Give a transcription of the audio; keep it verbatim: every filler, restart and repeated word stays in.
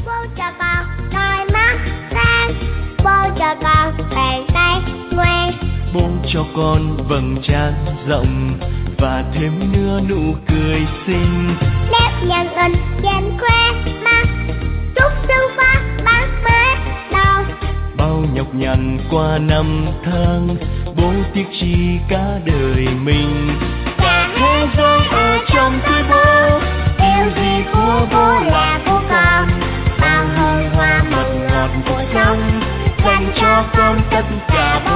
Bố cho con đôi mắt sáng, bố cho con bàn tay ngoan. Bố cho con vầng trán rộng và thêm nữa nụ cười xinh. Nếp nhăn in trên khóe mắt, chút sương phát bắt mát đầu. Bao nhọc nhằn qua năm tháng, bố tiếc chi cả đời mình. Cả thế giới ở trong tay bố, điều gì của bố là của con. Bao hương hoa mật ngọt cuộc sống, dành cho con tất cả bố.